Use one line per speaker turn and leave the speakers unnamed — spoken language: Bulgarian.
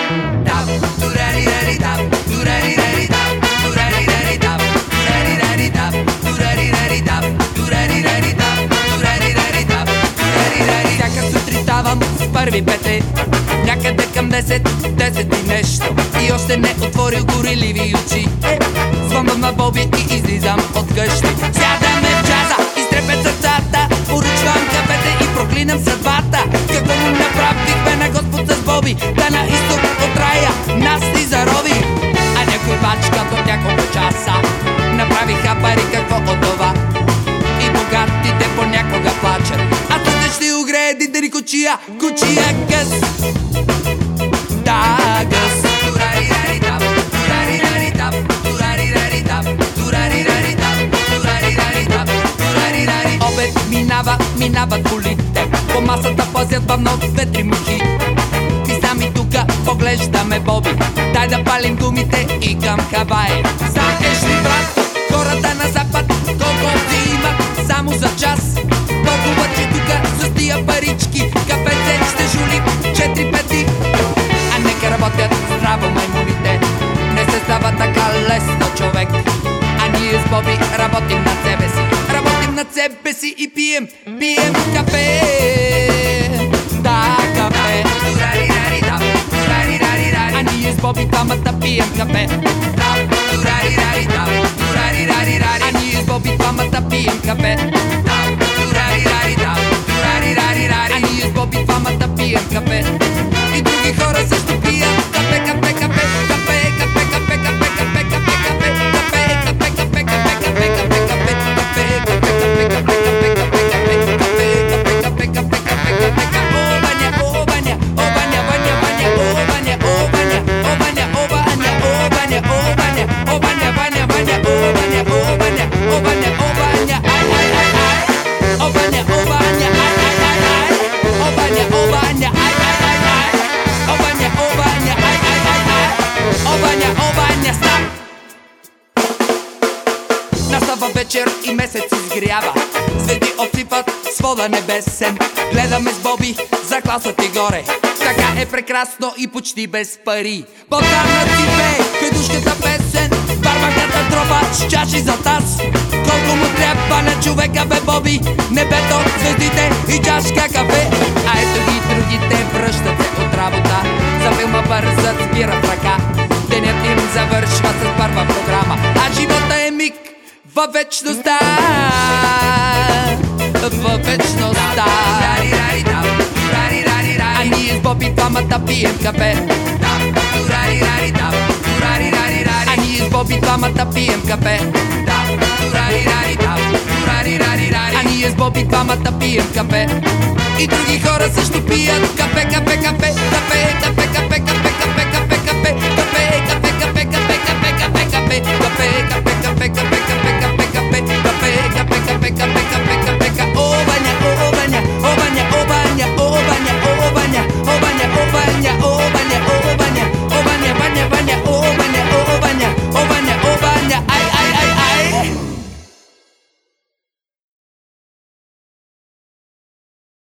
Tap, turari tap, turari tap, turari tap, turari tap, turari tap, turari tap, turari tap, turari. Всяка сутрин ставам с първи петли, някъде към 10 и нещо, и още не отворил гориливи очи. Звънвам на Боби и излизам от къщи. Сядаме в джаза, изтрепят сърцата, поръчвам кафете и проклинам съдбата. Какво му направихме на Господ с Боби, да на изток от рая нас ни зарови. А някой бачка до няколко часа направиха пари, какво от това? И богатите понякога плачат, а тъде ще огрее дидери кучия, кучия гъс. Да, гъс. Турари тап, турари тап, турари тап, турари тап, турари тап, турари. Обед минават колите, по масата пазят бавно 2-3 мухи. И сами тука поглеждаме Боби, дай да палим гумите и към Хавай. Знаеш ли, брат, хората на запад колко взимат само за час? Толкова, че тука с тия парички кафеце ще жули 4-5 дни. А нека работят здраво маймуните, не се става така лесно, човек. А ние с Боби работим над себе си, работим над себе си и пием кафе. Да, кафе. А ние с Боби двамата пием кафе. А ние с Боби двамата пием кафе. А ние с Боби двамата пием кафе. И други хора също пият кафе, кафе, кафе, кафе, кафе, кафе, кафе, кафе, кафе, кафе, кафе, кафе, кафе, кафе, Настава вечер и месец изгрява, звезди обсипат свода небесен. Гледаме с Боби за класът и горе, така е прекрасно и почти без пари. Ботанът си пее хайдушката песен, барбаката тропа с чаши за таз. Колко му трябва на човека, бе, Боби, небето, звездите и чашка кафе. А ето ги другите връщат се от работа, за филма бързат, спират ръка. Денят им завършва с първа програма, а живота е миг във вечността. Във вечността. А ние с Боби двамата пием кафе. А ние с Боби двамата пием кафе. А ние с Боби двамата пием кафе. И други хора също пият кафе, кафе, кафе, кафе, кафе.